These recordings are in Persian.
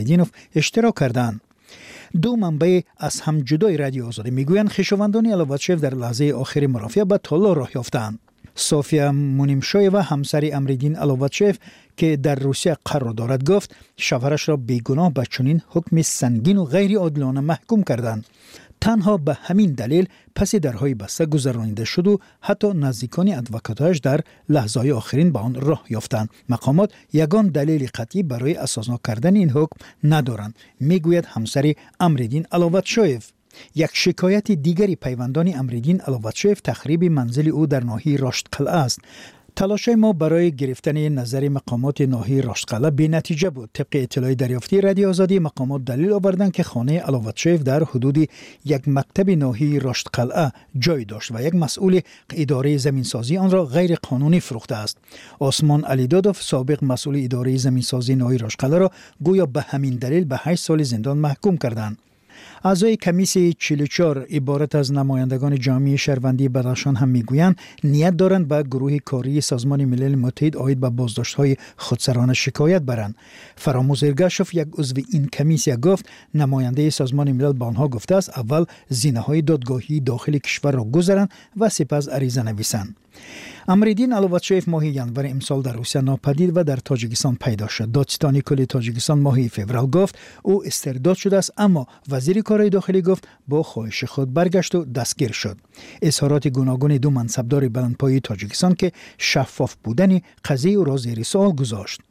دینوف اشتراک کردند. دو منبع از هم جدای رادیو آزادی میگویند خویشاوندان علواتچیف در لحظه آخر مرافعه به طلا راه یافتند. صوفیا مونیمشویوا همسر امریدین علواتچیف که در روسیه قرار دارد گفت شوهرش را بیگناه به چنین حکم سنگین و غیر عادلانه محکوم کردند. تنها به همین دلیل پس درهای بسته گذرانیده شد و حتی نزدیکان ادوکاتش در لحظه‌های آخرین به آن راه یافتند. مقامات یگان دلیل قطعی برای اساسنامه کردن این حکم ندارند، میگوید همسر امریدین علواتچیف. یک شکایت دیگری پیوندان امریدین علواتچیف تخریب منزل او در ناحیه راشدقلعه است. تلاش ما برای گرفتن نظر مقامات ناحیه راشدقلعه بی نتیجه بود. طبق اطلاع دریافتی رادیو آزادی، مقامات دلیل آوردند که خانه علواتچیف در حدود یک مکتب ناحیه راشدقلعه جای داشت و یک مسئول اداره زمینسازی آن را غیر قانونی فروخته است. عثمان علیدادوف، سابق مسئول اداره زمینسازی ناحیه راشدقلعه را گویا به همین دلیل به 8 سال زندان محکوم کردند. اعضای کمیسیون 44 عبارت از نمایندگان جامعه شهروندی بدخشان هم میگویند نیت دارند به گروه کاری سازمان ملل متحد عاید به بازداشت‌های خودسرانه شکایت برند. فراموز ارگاشوف، یک عضو این کمیسیون، گفت نماینده سازمان ملل به آنها گفته است اول زینه‌های دادگاهی داخل کشور را گذارند و سپس عریضه نویسند. امریدین علواتچیف ماه ینور امسال در روسیه ناپدید و در تاجیکستان پیدا شد. دادستانی کل تاجیکستان ماه فوریه گفت او استرداد شده است، اما وزیر کارهای داخلی گفت با خواهش خود برگشت و دستگیر شد. اظهارات گوناگون دو منصبدار بلندپایه تاجیکستان که شفاف بودن قضیه او را زیر سوال گذاشت.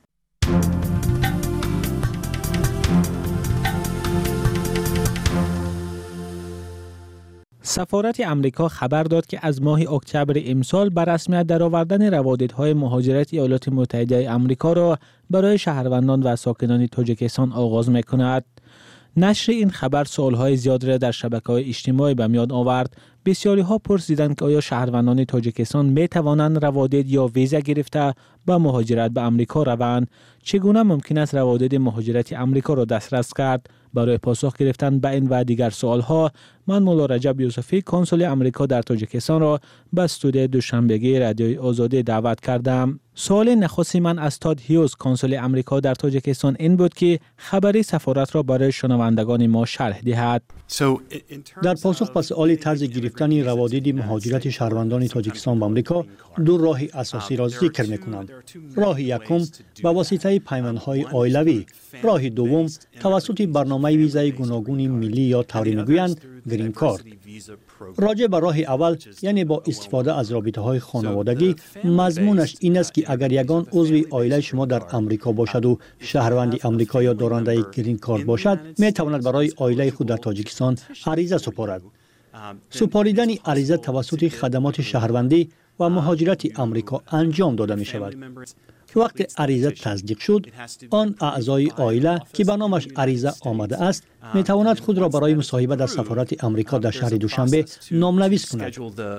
سفارت امریکا خبر داد که از ماه اکتبر امسال به رسمیت درآوردن رواددهای مهاجرت ایالات متحده آمریکا را برای شهروندان و ساکنان تاجیکستان آغاز می‌کند. نشر این خبر سوال‌های زیاد را در شبکه‌های اجتماعی به میان آورد. بسیاری‌ها پرسیدند که آیا شهروندان تاجیکستان می‌توانند روادد یا ویزا گرفته به مهاجرت به آمریکا روند؟ چگونه ممکن است روادد مهاجرت آمریکا را دسترس کرد؟ برای پاسخ گرفتن به این و دیگر سوال‌ها من مولا رجب یوسفی، کنسول آمریکا در تاجیکستان را به استودیوی دوشنبگی رادیوی آزادی دعوت کردم. سوال نخستی من از تاد هیوز، کنسول آمریکا در تاجیکستان، این بود که خبری سفارت را برای شنوندگان ما شرح دهد. در پاسخ به سوال طرز گرفتن روادد مهاجرت شهروندان تاجیکستان به آمریکا، دو راه اساسی را ذکر می‌کنم. راه یکم به واسطه پیمانهای عائلوی، راه دوم توسط برنامه ویزای گوناگون ملی یا طوری می‌گویند گرین کارت. راجع به راه اول، یعنی با استفاده از رابطه‌های خانوادگی، مضمونش این است که اگر یگان عضو عائله شما در آمریکا باشد و شهروند آمریکا یا دارنده گرین کارت باشد، می‌تواند برای عائله خود در تاجیکستان عریضه سپارد. سپاریدن عریضه توسط خدمات شهروندی و مهاجرت آمریکا انجام داده می شود. که وقت عریضه تصدیق شد، آن اعضای عائله که به نامش عریضه آمده است می تواند خود را برای مصاحبه در سفارت آمریکا در شهر دوشنبه نامنویس کند.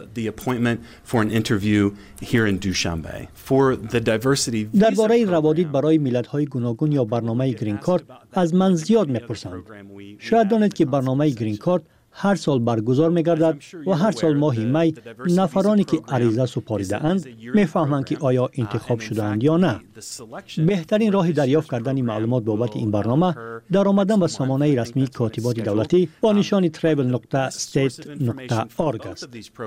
درباره روادید برای ملت‌های گوناگون یا برنامه گرین کارت از من زیاد می‌پرسند. شاید دانید که برنامه گرین کارت هر سال برگزار می‌گردد و هر سال ماه می نفرانی که عریضه سپاریده اند می‌فهمند که آیا انتخاب شده‌اند یا نه. بهترین راه دریافت کردن معلومات بابت این برنامه در آمدن به سامانه رسمی کاتبات دولتی با نشان travel.state.org است.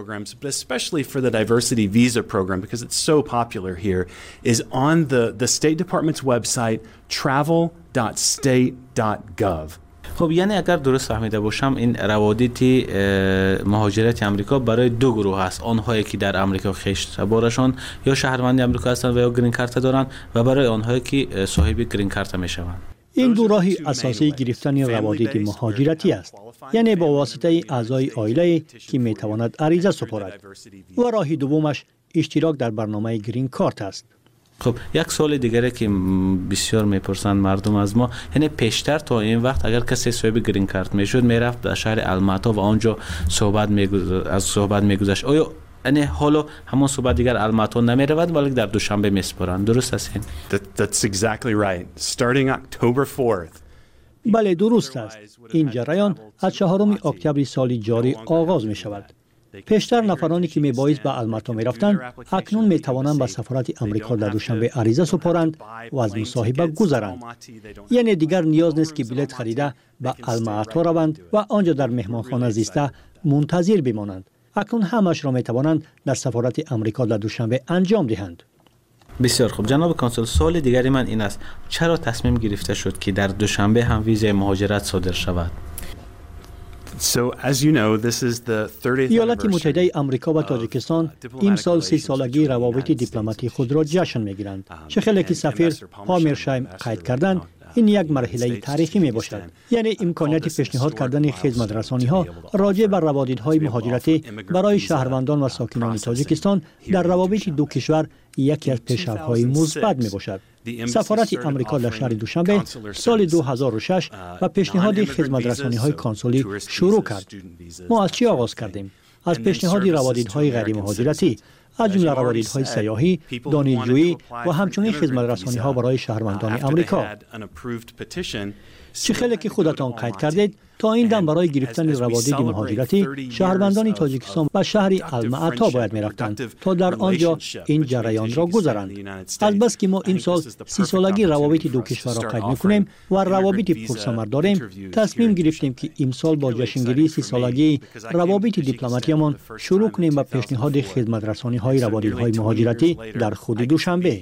خب یعنی اگر درست فهمیده باشم این روادید مهاجرت آمریکا برای دو گروه است، آنهایی که در آمریکا خیشتبارشان یا شهروند آمریکا هستند و یا گرین کارت دارند و برای آنهایی که صاحب گرین کارت میشوند. این دو راه اساسی گرفتن روادید مهاجرتی است، یعنی با واسطه اعضای عائله که میتواند عریضه سپارد، و راه دومش اشتراک در برنامه گرین کارت است. خب یک سوال دیگره که بسیار میپرسند مردم از ما، یعنی پیشتر تا این وقت اگر کسی صاحب گرین کارت میشد میرفت به شهر الماتا و آنجا صحبت میگذشت، آیا یعنی حالا همون صحبت دیگر الماتا نمیرود ولی در دوشنبه میسپارند، درست است این؟ That's exactly right. Starting October 4th. بله درست است. این جریان از 4 اکتبر سال جاری آغاز می شود. پیشتر نفرانی که میبایست به الماتا میرفتند اکنون میتوانند به سفارت امریکا در دوشنبه عریضه سپارند و از مصاحبه گذرند. یعنی دیگر نیاز نیست که بلیط خریده به الماتا روند و آنجا در مهمانخانه زیسته منتظر بمانند. اکنون همش را میتوانند در سفارت امریکا در دوشنبه انجام دهند. بسیار خوب جناب کانسول، سوال دیگری من این است چرا تصمیم گرفته شد که در دوشنبه هم ویزای مهاجرت صادر شود؟ ایالات متحده آمریکا و تاجیکستان امسال 30 سالگی روابط دیپلماتی خود را جشن میگیرند. چه خیلی که سفیر هامرشایم قید کردند این یک مرحله تاریخی می باشد. یعنی امکانیت پیشنهاد کردن خدمترسانی ها راجع بر روابط مهاجرتی برای شهروندان و ساکنان تاجیکستان در روابط دو کشور یکی از پیشرفت‌های مثبت می باشد. سفارت امریکا در شهر دوشنبه سال 2006 و پیشنهاد خدمترسانی‌های کنسولی شروع کرد. ما از چی آغاز کردیم؟ از پیشنهاد روابط‌های غیر مهاجرتی، از جمله روابط‌های سیاحی، دانشجویی و همچنین خدمترسانی‌ها برای شهروندان آمریکا. چه خیلی که خودتان قید کردید تا این دم برای گرفتن روابط مهاجرتی شهروندان تاجیکستان به شهر الماتا باید می‌رفتند تا در آنجا این جریان را گذرند. البته که ما امسال 30 سالگی روابط دو کشور را قید می‌کنیم و روابط پرثمر داریم، تصمیم گرفتیم که امسال با جشنگیری 30 سالگی روابط دیپلماتیمان شروع کنیم با پیشنهاد خدمترسانی‌های روابط‌های مهاجرتی در خود دوشنبه.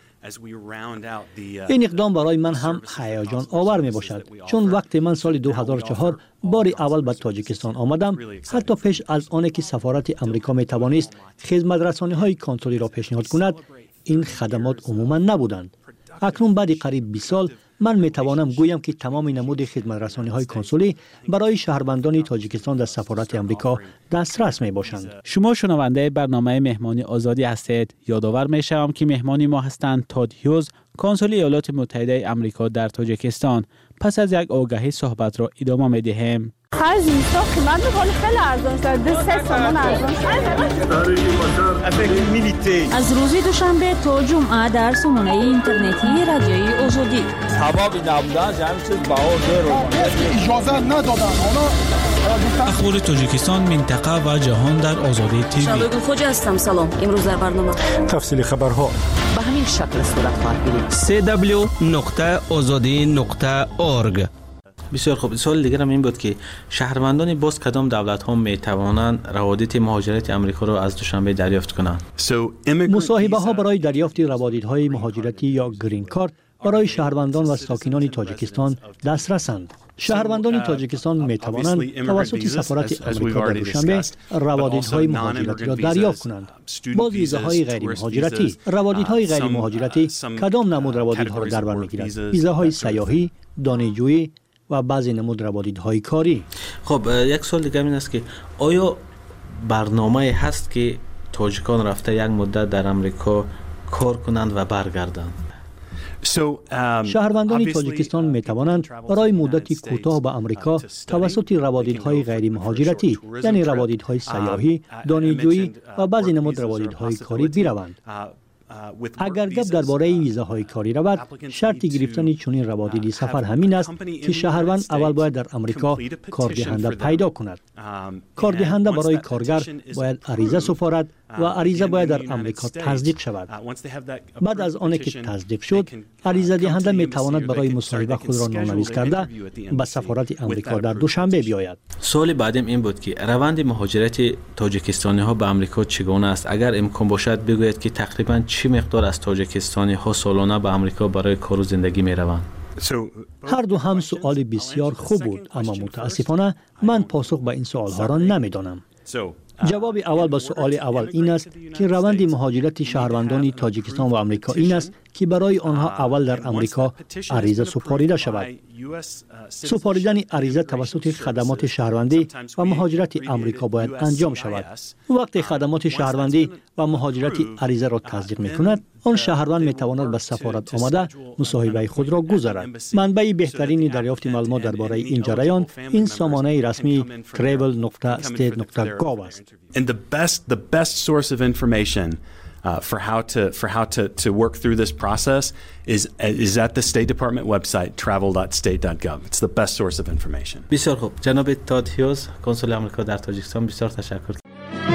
این اقدام برای من هم هیجان آور می باشد، چون وقتی من سال 2004 بار اول به تاجیکستان آمدم، حتی پیش از آنکه که سفارت امریکا می توانست خدمترسانی‌های کنسولی را پیشنهاد کند، این خدمات عموما نبودند. اکنون بعد قریب 20 سال من می توانم گویم که تمام نمود خدمترسانی‌های کنسولی برای شهروندان تاجیکستان در سفارت امریکا دسترس می باشند. شما شنونده برنامه مهمانی آزادی هستید. یادآور می شوم که مهمانی ما هستند تاد هیوز، کنسول ایالات متحده آمریکا در تاجیکستان. پس از یک آگهی صحبت را ادامه می دهیم. خرج نیستا قیمت می‌کنه خیلی ارزان شده، 2-3 تومان ارزان شده. از روز دوشنبه تا جمعه در سامانه اینترنتی رادیوی آزادی. حبابی نبودن همین چیز بها زیرو اجازه ندادن. اخبار تاجیکستان، منطقه و جهان در آزادی تیوی. شادو خوجا هستم. سلام. امروز در برنامه تفصیل خبرها به همین شکل صورت خواهد گرفت. www.azadi.org. بسیار خوب. سوال دیگر هم این بود که شهروندان باز کدام دولت ها می توانند روابط مهاجرت امریکا را از دوشنبه دریافت کنند؟ مصاحبه ها برای دریافت روابط های مهاجرتی یا گرین کارت برای شهروندان و ساکنان تاجیکستان دسترسند. شهروندان تاجیکستان می توانند توسط سفارت امریکا در دوشنبه روابط های مهاجرتی را دریافت کنند. باز ویزاهای غیر مهاجرتی، روابط های غیر مهاجرتی کدام نمود روابط ها را در بر میگیرند؟ ویزاهای سیاحی، دانشجویی و بعضی نمود روابط‌های کاری. خب یک سوال دیگه این است که آیا برنامه هست که تاجیکان رفته یک مدت در امریکا کار کنند و برگردند؟ شهروندان تاجیکستان می توانند برای مدتی کوتاه به امریکا توسط روابط‌های غیر مهاجرتی، یعنی روابط‌های سیاحی، دانشجویی و بعضی نمود روابط‌های کاری بروند. اگر گپ درباره ویزاهای کاری رود، شرط گرفتن چنین روابط سفر همین است که شهروند اول باید در امریکا کاردهنده پیدا کند. کاردهنده برای کارگر باید عریضه سپارد و عریضه باید در امریکا تصدیق شود. بعد از آنکه که تصدیق شد، عریضه دهنده می تواند برای مصاحبه خود را نامنویس کرده به سفارت امریکا در دوشنبه بیاید. سوال بعدم این بود که روند مهاجرت تاجیکستانی ها به امریکا چگونه است؟ اگر امکان باشد بگویید که تقریبا چه مقدار از تاجیکستانی ها سالانه به امریکا برای کار و زندگی می روند؟ هر دو هم سوال بسیار خوب بود، اما متاسفانه من پاسخ به این سوال ها را نمیدانم. جواب اول به سوال اول این است که روند مهاجرت شهروندان تاجیکستان و آمریکا این است که برای آنها اول در امریکا عریضه سپاریده شود. سپاریدن عریضه توسط خدمات شهروندی و مهاجرت امریکا باید انجام شود. وقتی خدمات شهروندی و مهاجرت عریضه را تصدیق می‌کند، آن شهروند می‌تواند به سفارت آمده مصاحبه خود را گزارد. منبع بهترین دریافت معلومات درباره این جریان این سامانه رسمی travel.state.gov است. And the best source of information for how to work through this process is at the State Department website travel.state.gov. It's the best source of information. بسیار خوب. جناب تاد هیوز، کنسول آمریکا در تاجیکستان، بسیار تشکر.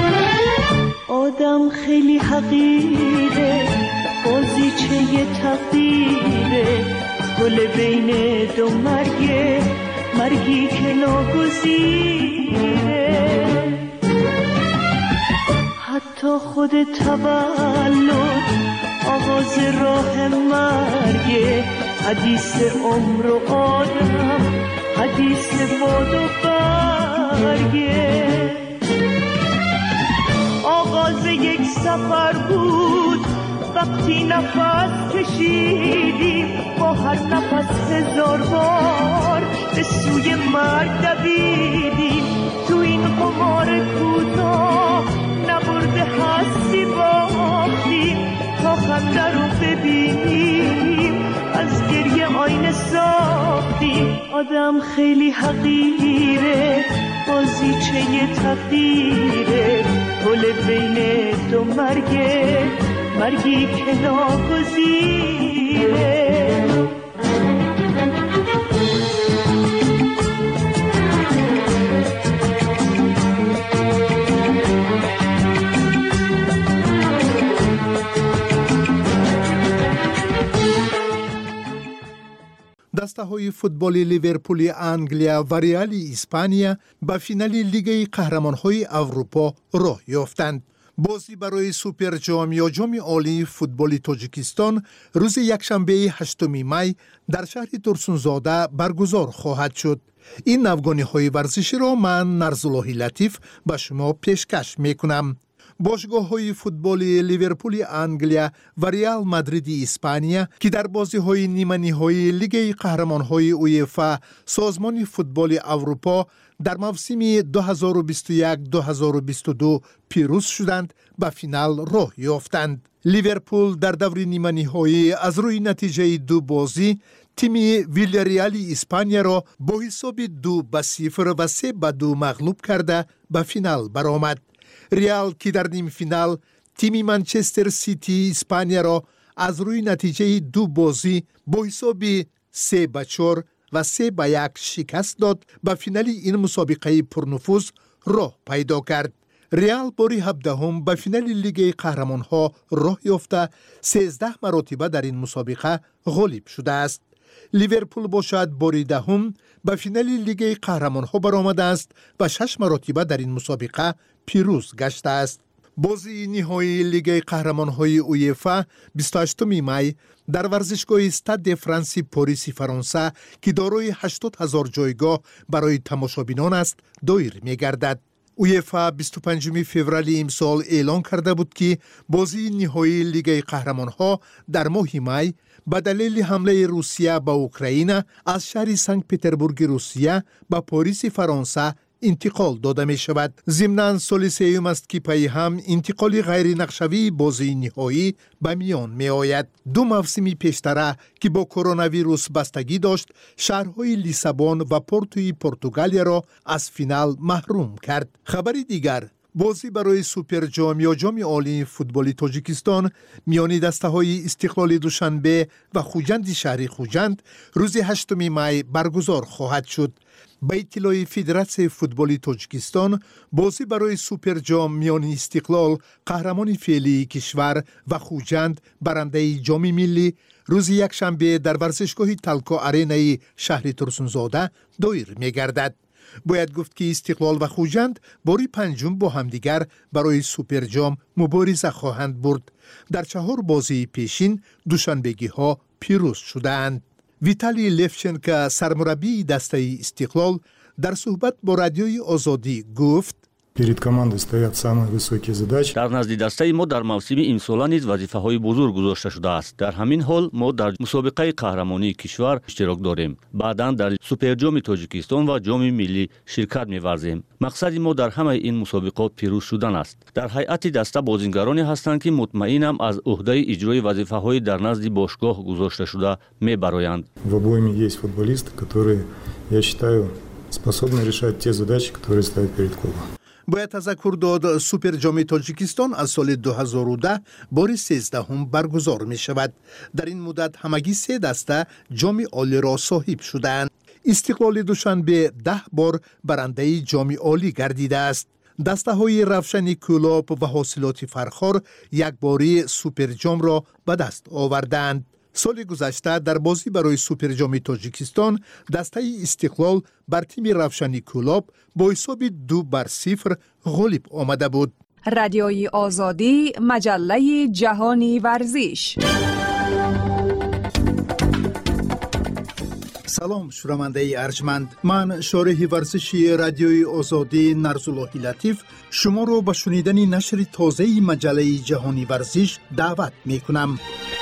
آدم خیلی حقیره، بازیچه تقدیره، گل بین دو مرگه، مرگی که ناگزیره. حتی خود تولد آغاز راه مرگه، حدیث عمر و آدم، حدیث باد و برگه. آغاز یک سفر بود وقتی نفس کشیدیم، با هر نفس 1000 بار به سوی مرگ دویدیم. تو این قمار کوتاه نبرده هستی باختیم، تا خنده رو ببینیم از گریه آینه ساختیم. آدم خیلی حقیره، بازیچه تقدیره، گل بین دو مرگه، مرگی که ناگزیره. دسته‌های فوتبال لیورپول انگلیا و ریال اسپانیا به فینال لیگ قهرمان‌های اروپا راه یافتند. بازی برای سوپر جام یا جام عالی فوتبال تاجیکستان روز یکشنبه 8 می در شهر ترسونزاده برگزار خواهد شد. این نوگانی‌های ورزشی را من نرزالله لطیف به شما پیشکش می‌کنم. باشگاه‌های فوتبال لیورپول انگلیا و ریال مادرید اسپانیا که در بازی‌های نیمه‌نهایی لیگ قهرمان‌های اویفا سازمان فوتبال اروپا در موسم 2021-2022 پیروز شدند به فینال راه یافتند. لیورپول در دور نیمه‌نهایی از روی نتیجه 2 بازی تیم ویلیاریال اسپانیا را با حساب 2-0 و 3-2 مغلوب کرده به فینال برآمد. ریال که در نیم فینال تیم منچستر سیتی اسپانیا را از روی نتیجه 2 بازی با حساب 3-4 و 3-1 شکست داد به فینال این مسابقه پرنفوذ راه پیدا کرد. ریال باری 17 به فینال لیگ قهرمان‌ها راه یافته 13 مرتبه در این مسابقه غالب شده است. لیورپول باشد باری 10 به فینال لیگ قهرمان‌ها برآمده است و 6 مرتبه در این مسابقه پیروز گشته است. بازی نهایی لیگ قهرمان‌های اویفا 28 می در ورزشگاه استاد فرانس پاریس فرانسه که دارای 80,000 جایگاه برای تماشابینان است دایر می‌گردد. اویفا 25 فوریه امسال اعلان کرده بود که بازی نهایی لیگ قهرمان‌ها در ماه می به دلیل حمله روسیه به اوکراین از شهر سنت پترزبورگ روسیه به پاریس فرانسه انتقال داده می شود. ضمناً سال سوم است که پی هم انتقال غیر نقشوی بازی نهایی به میان می آید. 2 موسم پیشتر که با کرونا ویروس بستگی داشت، شهرهای لیسابون و پورتوی پرتغالیا را از فینال محروم کرد. خبر دیگر، بازی برای سوپر جام یا جام عالی فوتبال تاجیکستان میان دسته‌های استقلال دوشنبه و خوجند شهر خوجند روز 8 می برگزار خواهد شد. به اطلاع فدراسیون فوتبال تاجیکستان، بازی برای سوپر جام میان استقلال قهرمان فعلی کشور و خوجند برنده جام ملی روز یکشنبه در ورزشگاه تلکا آرینای شهر ترسونزاده دایر می‌گردد. باید گفت که استقلال و خوجند باری 5 با همدیگر برای سوپر جام مبارزه خواهند برد. در 4 بازی پیشین دوشنبگی‌ها پیروز شدند. ویتالی لفچنکو سرمربی دسته استقلال در صحبت با رادیوی آزادی گفت: در نزد دسته ما در موسم امسال نیز وظیفه‌های بزرگ گذاشته شده است. در همین حال ما در مسابقه قهرمانی کشور اشتراک داریم. بعداً در سوپر جام تاجیکستان و جام ملی شرکت می‌ورزیم. مقصد ما در همه این مسابقات پیروز شدن است. در هیئت دسته بازیگرانی هستند که مطمئنم از عهده اجرای وظیفه‌های در نزد باشگاه گذاشته شده می‌برآیند. В обойме есть футболисты, которые, я считаю, способны решать те задачи, которые ставят перед клубом. باید تذکر داد سوپر جام تاجیکستان از سال 2010 بار 13 برگزار می شود. در این مدت همگی 3 دسته جام عالی را صاحب شدند. استقلال دوشنبه 10 بار برنده جام عالی گردیده است. دسته‌های رفشانی کلوب و حاصلات فرخار یک باری سوپر جام را به دست آوردند. سال گذشته در بازی برای سوپر جام تاجیکستان دسته استقلال بر تیم رفشانی کلوب با حساب 2-0 غالب آمده بود. رادیوی آزادی، مجله جهانی ورزش. سلام شنونده ارجمند، من شارح ورزشی رادیوی آزادی نرزاللهی لطیف شما را به شنیدن نشر تازه مجله جهانی ورزش دعوت می کنم.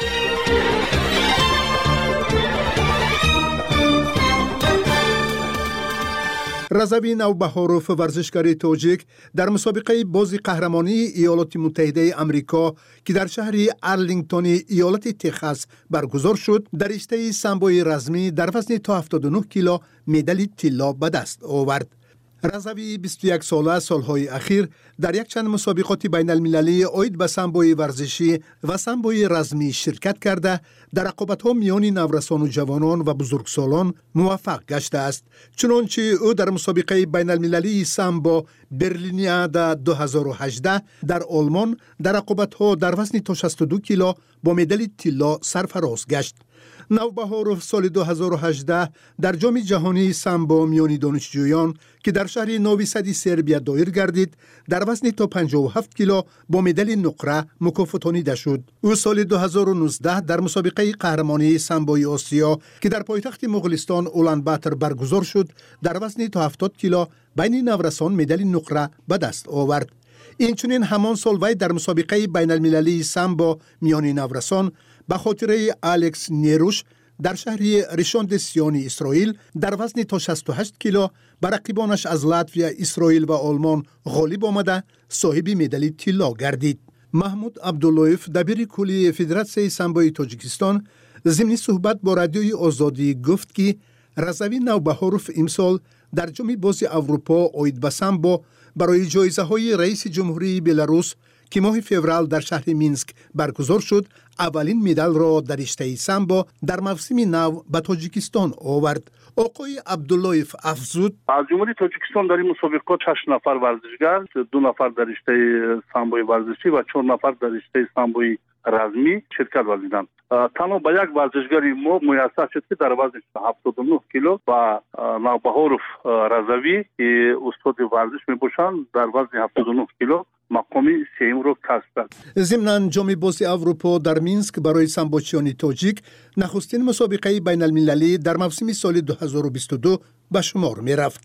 رضوی نوبهاروف ورزشکار تاجیک در مسابقه بازی قهرمانی ایالات متحده آمریکا که در شهر ارلینگتون ایالت تگزاس برگزار شد، در رشته سامبوی رزمی در وزن تا 79 کیلو مدال طلا به دست آورد. رضوی 21 ساله سالهای اخیر در یک چند مسابقات بین المللی عاید به سامبوی ورزشی و سامبوی رزمی شرکت کرده در رقابت‌ها میان نورسان و جوانان و بزرگسالان موفق گشته است. چنانچه او در مسابقه بین المللی سامبو برلینیادا 2018 در آلمان در رقابت‌ها در وزن تا 62 کیلو با مدال طلا سرفراز گشت. نوبهاروف سال 2018 در جام جهانی سامبو میان دانشجویان که در شهر نوی سد سربیا دایر گردید در وزن تا 57 کیلو با مدال نقره مکافاتانیده شد. او سال 2019 در مسابقه قهرمانی سامبوی آسیا که در پایتخت مغولستان اولانباتر برگزار شد در وزن تا 70 کیلو بین نورسان مدال نقره به دست آورد. اینچنین همان سال وی در مسابقه بین المللی سامبو میان نورسان به خاطر الکس نیروش در شهر ریشاندسیانی اسرائیل در وزن تا 68 کیلو بر رقیبانش از لاتویا، اسرائیل و آلمان غالب آمده صاحب مدال طلا گردید. محمود عبداللهیف دبیر کلی فدراسیون سامبوی تاجیکستان ضمن صحبت با رادیوی آزادی گفت که رضوی نوبهاروف امسال در جام بازی اروپا عاید به سامبو برای جایزه های رئیس جمهوری بلاروس که ماه فوریه در شهر مینسک برگزار شد اولین مدال را در رشته سامبو در موسم نو به تاجیکستان آورد. آقای عبداللهیف افزود: از جمهوری تاجیکستان در این مسابقات 8 نفر ورزشگر، 2 نفر در رشته سامبوی ورزشی و 4 نفر در رشته سامبوی رزمی شرکت ورزیدند. تنها به یک ورزشگری ما میسر شد که در وزن 79 کیلو و نوبهاروف رضوی که استاد ورزش میباشند در وزن 79 کیلو مقامی سوم را کسب کرد. ضمن جام بازی اروپا در مینسک برای سامبوچیان تاجیک نخستین مسابقه بین المللی در موسم سال 2022 به شمار می رفت.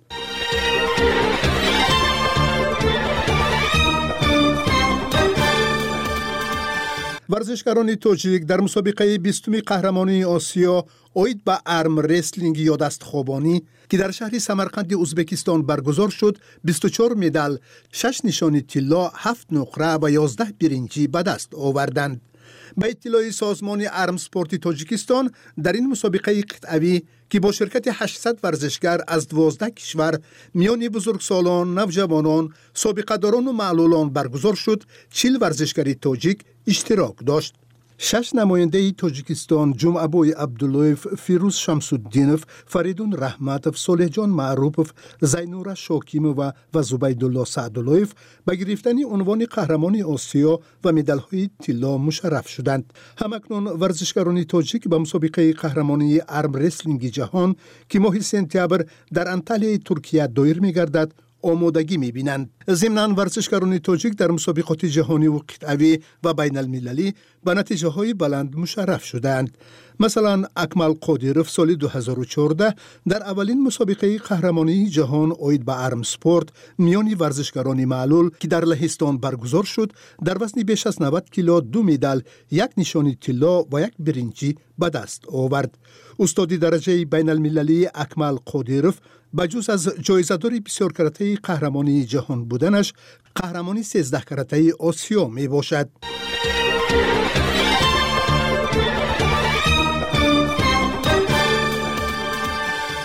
ورزشکاران تاجیک در مسابقه 20 قهرمانی آسیا عاید به ارم رسلینگ یا دستخوابانی که در شهر سمرقند ازبکستان برگزار شد 24 مدال، 6 نشان طلا، 7 نقره و 11 برنجی به دست آوردند. به اطلاع سازمان ارم سپورت تاجیکستان در این مسابقه قطعی که با شرکت 800 ورزشگر از 12 کشور میان بزرگسالان، نوجوانان، سابقه‌داران و معلولان برگزار شد، 40 ورزشکار تاجیک اشتراک داشت. 6 نماینده تاجیکستان جمعه‌بای عبداللهیف، فیروز شمس‌الدینوف، فریدون رحمتوف، صالح جان معروفوف، زینورا شاکیمووا و زبیدالله سعداللهیف به گرفتن عنوان قهرمان آسیا و مدال‌های طلا مشرف شدند. همکنون ورزشکاران تاجیک به مسابقه قهرمانی ارم رسلینگ جهان که ماه سپتامبر در انطالیای ترکیه دایر می‌گردد آمادگی می‌بینند. ضمن ورزشکاران تاجیک در مسابقات جهانی و قطعی و بین المللی به نتیجه‌های بلند مشرف شدند. مثلا اکمل قادیروف سال 2014 در اولین مسابقه قهرمانی جهان عاید به ارم سپورت میان ورزشکاران معلول که در لهستان برگزار شد در وزن بیش از 90 کیلو 2 مدال، 1 نشان طلا و 1 برنجی به دست آورد. استاد درجه بین المللی اکمل قادیروف بجز از جایزه‌دار بسیار کرته قهرمانی جهان بودنش، قهرمانی 13 کرته آسیا می باشد.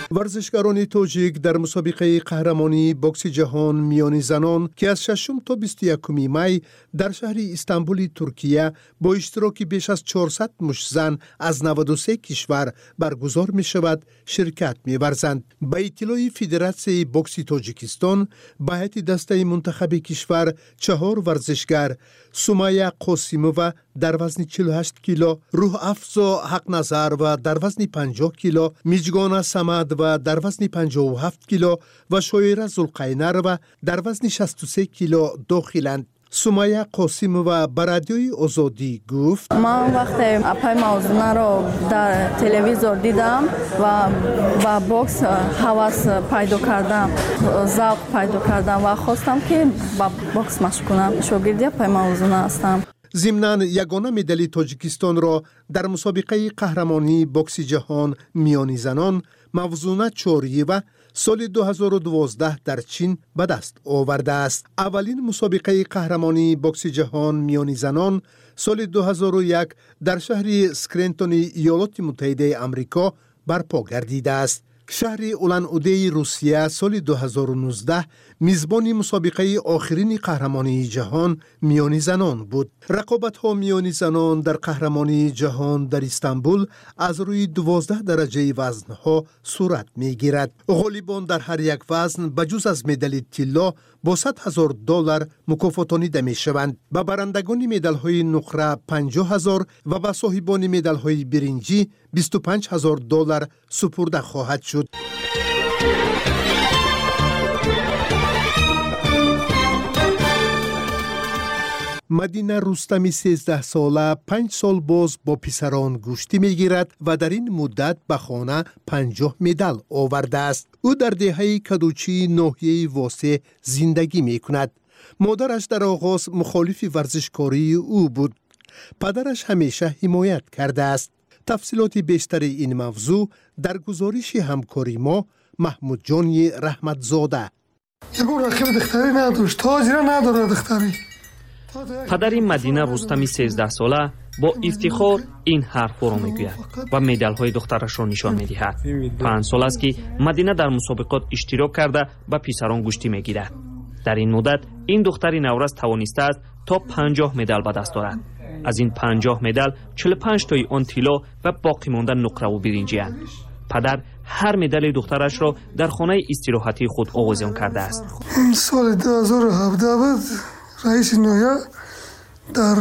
ورزشکاران تاجیک در مسابقه قهرمانی بوکس جهان میان زنان که از 6 تا 21 می در شهر استانبول ترکیه با اشتراک بیش از 400 مش زن از 93 کشور برگزار می شود شرکت می ورزند. به اطلاع فدراسیون بوکس تاجیکستان به هیئت دسته منتخب کشور 4 ورزشگر سمیه قاسیمووا در وزن 48 کیلو، روح افزا حق نظر و در وزن 50 کیلو، میجگان سمد و در وزن 57 کیلو و شایره زلقینر و در وزن 63 کیلو داخلند. سمیه قاسیمووا به رادیوی آزادی گفت: من وقتی اپای موضوع رو در تلویزیون دیدم و با بوکس هوس پیدا کردم، ذوق پیدا کردم و خواستم که با بوکس مشغول کنم. شاگردی اپای موضوع هستم. ضمناً یگانه مدال تاجیکستان را در مسابقه قهرمانی بوکس جهان میان زنان موزونه چوریوه سال 2012 در چین به دست آورده است. اولین مسابقه قهرمانی بوکس جهان میان زنان سال 2001 در شهر سکرنتون ایالات متحده آمریکا برپا گردیده است. شهر اولان اودهی روسیه سال 2019 میزبان مسابقه آخرین قهرمانی جهان میان زنان بود. رقابت‌ها میان زنان در قهرمانی جهان در استانبول از روی 12 درجه وزن‌ها صورت می‌گیرد. غالبان در هر یک وزن بجز از مدال طلا با $100,000 مکافاتانیده می‌شوند. به برندگان مدال‌های نقره 50,000 و به صاحبان مدال‌های برنجی $25,000 سپرده خواهد شد. مدینه رستمی 13 ساله 5 سال باز با پسران گوشتی میگیرد و در این مدت به خانه 50 مدال آورده است. او در دهه کدوچی ناحیه واسه زندگی می کند. مادرش در آغاز مخالف ورزشکاری او بود. پدرش همیشه حمایت کرده است. تفصیلات بیشتر این موضوع در گزارش همکاری ما محمود جانی رحمتزاده. یگو رقیب دختری نداشت، تاجر نداره دختری. پدر مدینه رستمی 13 ساله با افتخار این حرف را میگوید و مدال های دخترش را نشان میدهد. 5 سال است که مدینه در مسابقات اشتراک کرده و پسران گوشتی میگیرد. در این مدت این دختری نورس توانسته است تا 50 مدال به دست آورد. از این 50 مدال 45 تای آن طلا و باقی مانده نقره و برنجی است. پدر هر مدال دخترش را در خانه استراحتی خود آویزان کرده است. سال 2017 بود رئیس نویا در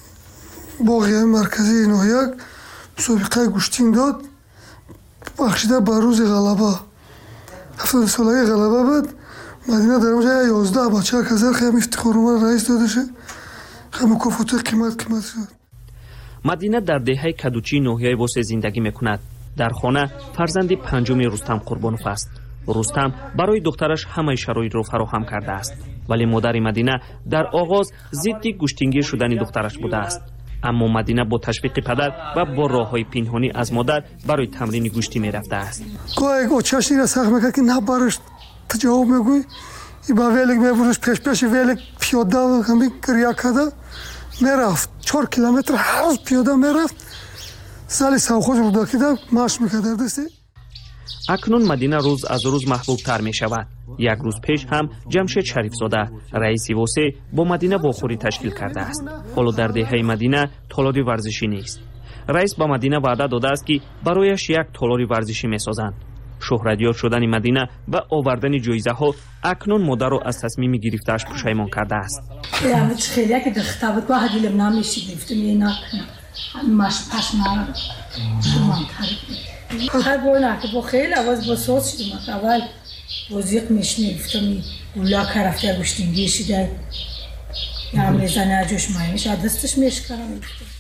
باغ مرکزی نویا مسابقه گوشتین داد، بخشیده به روز غلبه 70 سالگی غلبه بود. مدینه در اونجا 11 بچه کزر خیلی افتخار رئیس داده شد. خیلی مکافات قیمت شد. مدینه در دهه کدوچی ناحیه واسه زندگی میکند. در خانه فرزند پنجم رستم قربانوف است. رستم برای دخترش همه شرایط را فراهم کرده است، ولی مادر مدینه در آغاز ضد گوشتینگیر شدن دخترش بوده است. اما مدینه با تشویق پدر و با راههای پنهانی از مادر برای تمرین گوشتی میرفته است. گاهی گوچشی را سخت میکرد که نبرش تجاوب میگوی ای با ویلک میبرش پیش ویلک پیاده و همین گریه کرده میرفت 4 کیلومتر هر روز پیاده میرفت. سالی سوخوش رو داکیده ماش میکرد دستی. اکنون مدینه روز از روز محبوب تر می شود. یک روز پیش هم جمشید شریف زاده رئیس واسه با مدینه باخوری تشکیل کرده است. حالا در دهه مدینه تالاری ورزشی نیست. رئیس با مدینه وعده داده است که برایش یک تالاری ورزشی می سازند. شهرتیاب شدن مدینه و آوردن جایزه ها اکنون مادر رو از تصمیم گرفته‌اش پشیمان کرده است. خیلی که دختر بود با هدیلم نمیشید گفتم اینا ماش پشمام شما هر بار که با خیلی آواز با صوت شدم اول وزیق میشنیفتم اولا کرفته گوشتینگی شده یا میزنه جوش مایش دستش میشکرم.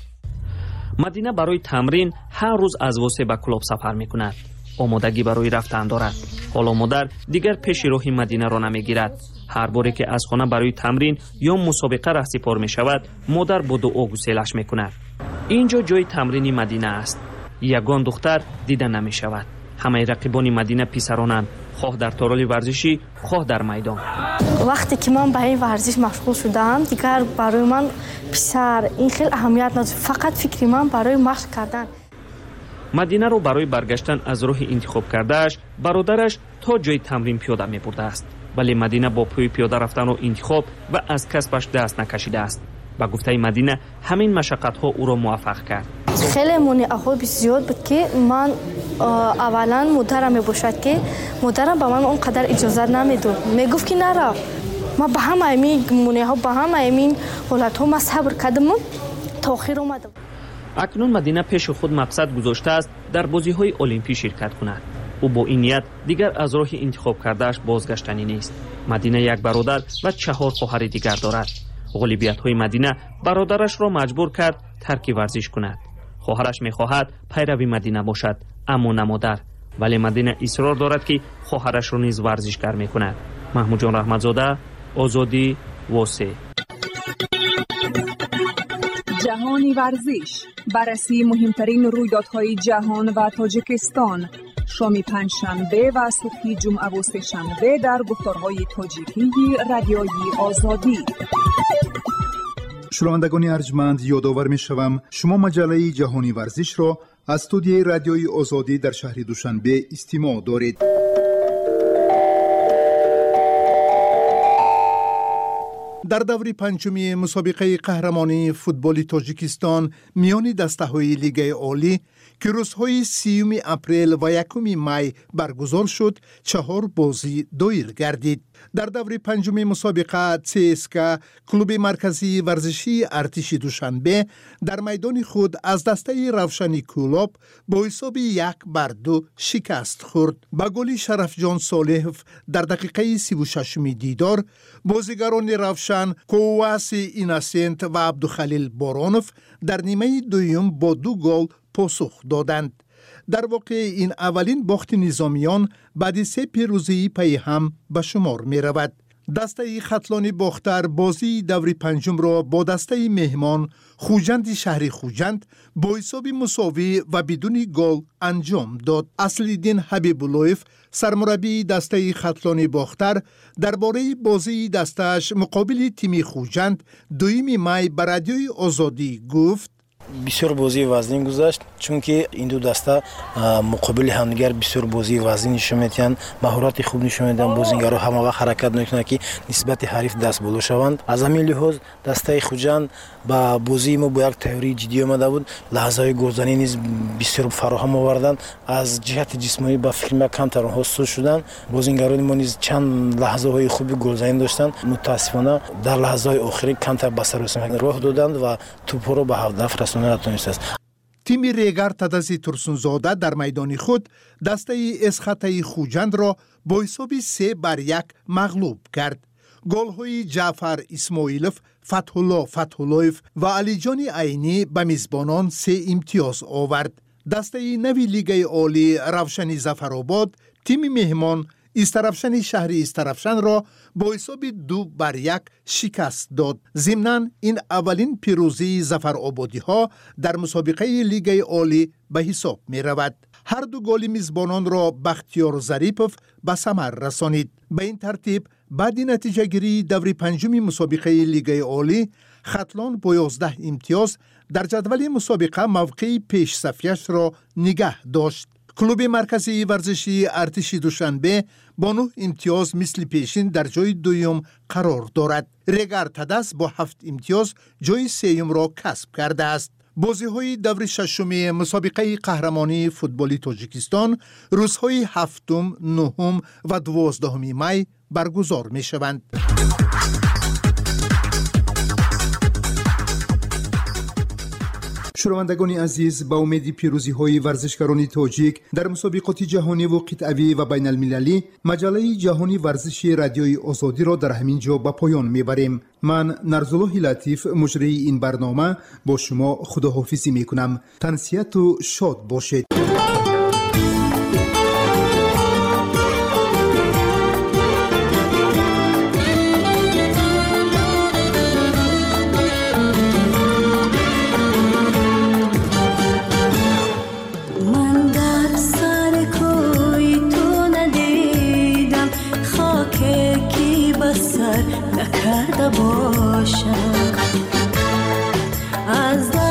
مدینه برای تمرین هر روز از واسه به کلوب سفر میکند. آمادگی برای رفتن دارد. حالا مادر دیگر پیش روی مدینه را نمیگیرد. هر باری که از خانه برای تمرین یا مسابقه رهسپار می شود مادر با دعا گسیلش می کند. اینجا جای تمرین مدینه است. یگان دختر دیده نمی شود. همه رقیبان مدینه پسرانند، خواه در تالار ورزشی خواه در میدان. وقتی که من به این ورزش مشغول شدم دیگر برای من پسر این خیلی اهمیت نداشت. فقط فکر من برای مشق کردن. مدینه رو برای برگشتن از راه انتخاب کردهش برادرش تا جای تمرین پیاده می برده است. ولی مدینه با پای پیاده رفتن و انتخاب و از کسبش دست نکشیده است. با گفته مدینه همین مشقت ها او را موفق کرد. خیلی منعه زیاد بود که من اولا مادرم میباشد که مادرم به من اونقدر اجازه نمیداد. میگفت که نرو. ما به همه این منعه ها به همه این حالت ها ما صبر کردم تا آخر اومدم. اکنون مدینه پیش خود مقصد گذاشته است در بازی های المپی شرکت کند. او با این نیت دیگر از راه انتخاب کردهش بازگشتنی نیست. مدینه یک برادر و 4 خواهر دیگر دارد. غالبیت های مدینه برادرش را مجبور کرد ترک ورزش کند. خواهرش میخواهد پیروی مدینه باشد اما نه مادر. ولی مدینه اصرار دارد که خواهرش را نیز ورزشگر میکند. محمود جان رحمتزاده، آزادی، واسه. جهانی ورزش، بررسی مهمترین رویدادهای جهان و تاجیکستان، شام پنجشنبه و صبح جمعه و سه‌شنبه در گفتارهای تاجیکی رادیوی آزادی. شنوندگان ارجمند، یادآور می‌شوم شما مجله جهانی ورزش را از استودیوی رادیوی آزادی در شهر دوشنبه استماع دارید. در دور پنجمی مسابقه قهرمانی فوتبال تاجیکستان میان دسته‌های لیگ عالی که روزهای 30 اپریل و 1 می برگزار شد 4 بازی دایر گردید. در دور پنجمی مسابقه CSKA کلوب مرکزی ورزشی ارتش دوشنبه در میدان خود از دسته روشنی کولاب با حساب 1-2 شکست خورد. با گل شرف جان صالح در دقیقه 36 دیدار بازیگران روشن کوواس ایناسنت و عبدالخلیل بارانوف در نیمه دوم با 2 گل پاسخ دادند. در واقع این اولین باخت نظامیان بعد 3 پیروزی پی هم به شمار می رود. دسته خطلان باختر بازی دور پنجم را با دسته مهمان خوجند شهر خوجند با حساب مساوی و بدون گل انجام داد. اصلالدین حبیب‌اللهیف سرمربی دسته خطلان باختر درباره بازی دستش مقابل تیم خوجند 2 می به رادیوی آزادی گفت: بسیار بازی وزنی گذشت، چون که این دو دسته مقابل همدیگر بسیار بازی وزنی نشون میدن، مهارت خوب نشون میدن. بازیگرا همه وقت حرکت میکنن که نسبت حریف دست بالا شوند. از همین لحاظ دسته خوجند با بازی ما با یک تئوری جدی آمده بود. لحظه‌های گلزنی نیز بسیار فراهم آوردند. از جهت جسمانی با فکر کمتر اونها سود شدند. بازیگران ما نیز چند لحظه‌های خوبی گلزنی داشتند. متاسفانه در لحظه‌های آخری کمتر به سر رسیدن راه دادند و توپ را به هدف رساندن نتونسته است. تیم ریگر تدزی ترسونزاده در میدان خود دسته اسخطه خوجند را با حساب 3-1 مغلوب کرد. گل‌های جعفر اسماعیلوف، فتح‌الله فتح‌اللهیف و علیجان عینی به میزبانان 3 امتیاز آورد. دسته نوی لیگ عالی روشنی ظفرآباد تیم مهمان استرفشن شهر استرفشن را با حساب 2-1 شکست داد. ضمناً این اولین پیروزی ظفرآبادی ها در مسابقه لیگ عالی به حساب می رود. هر 2 گل میزبانان را بختیار ظریفوف به ثمر رسانید. به این ترتیب بعد نتیجه گیری دور پنجمی مسابقه لیگ عالی خطلان با 11 امتیاز در جدول مسابقه موقع پیش صفیش را نگه داشت. کلوب مرکزی ورزشی ارتش دوشنبه با 9 امتیاز مثل پیشین در جای دوم قرار دارد. ریگر تدس با 7 امتیاز جای سوم را کسب کرده است. بازی‌های دور ششم مسابقه قهرمانی فوتبال تاجیکستان روزهای 7، 9 و 12 می برگزار می‌شوند. شنوندگان عزیز، با امید پیروزی‌های ورزشکاران تاجیک در مسابقات جهانی و قطعی و بین المللی مجله جهانی ورزشی رادیوی آزادی را در همین جا به پایان میبریم. من نرزالله لطیف مجری این برنامه با شما خداحافظی میکنم. تنسیت و شاد باشید. نکرده باشم از